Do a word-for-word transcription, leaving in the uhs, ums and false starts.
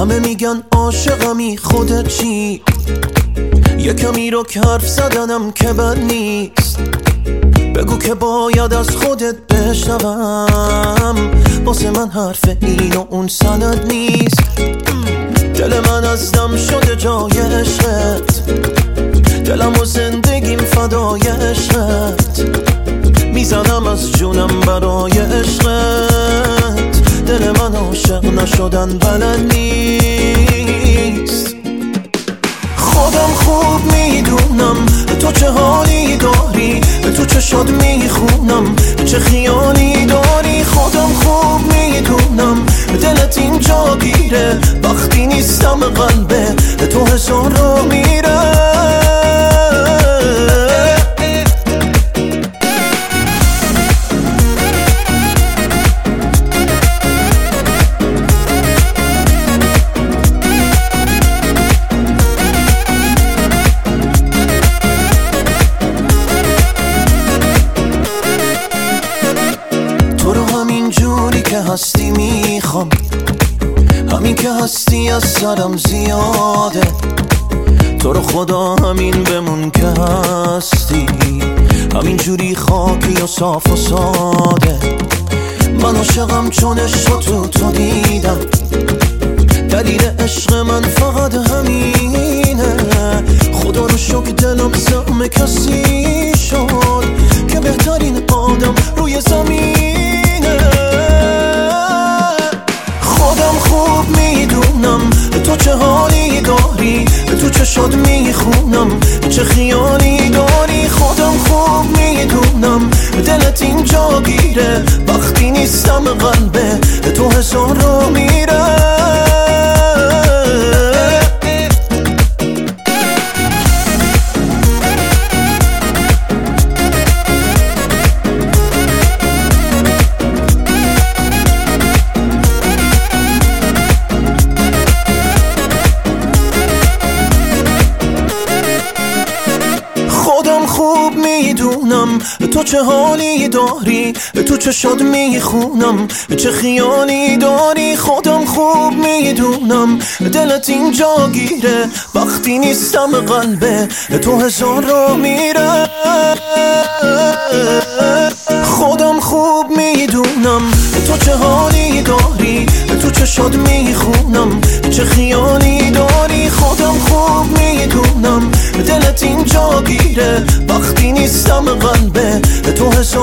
همه میگن عاشقمی، خودت چی؟ یه کمی رو که حرف زدنم که بد نیست، بگو که باید از خودت بشنوم. واسه من حرف این و اون سند نیست. دل من از دم شده جای عشقت، دلم و زندگیم فدای عشقت، میزنم از جونم برای عشقت. دل من عاشق نشدن بلد نیست. خودم خوب میدونم تو چه حالی داری، تو چه شاد میخونم چه خیالی داری. خودم خوب میدونم دلت اینجا گیره، وقتی نیستم قلبه تو هزار رو میره. هستی میخوام، همین که هستی از سرم زیاده. تو رو خدا همین بمون که هستی، همین جوری خاکی و صاف و ساده. من عاشقم چون عشق تو تو دیدم، دلیل عشق من فقط همینه. خدا رو شکر دلم زم کسی شد که بهترین آدم روی زمینه. خودم خوب میدونم تو چه حالی داری، تو چه شاد میخونم چه خیالی داری. خودم خوب میدونم دلت اینجا گیره، وقتی نیستم قلبه تو هزار رو میره. خوب میدونم تو چه حالی داری، تو چه شاد میخونم چه خیالی داری. خودم خوب میدونم دلت اینجا گیره، وقتی نیستم قلبه تو هزار رو میره. خودم خوب میدونم تو چه حالی داری، تو چه شاد میخونم چه خیالی داری. خودم خوب میدونم دلت اینجا گیره، وقتی نیستم قلبه تو هزار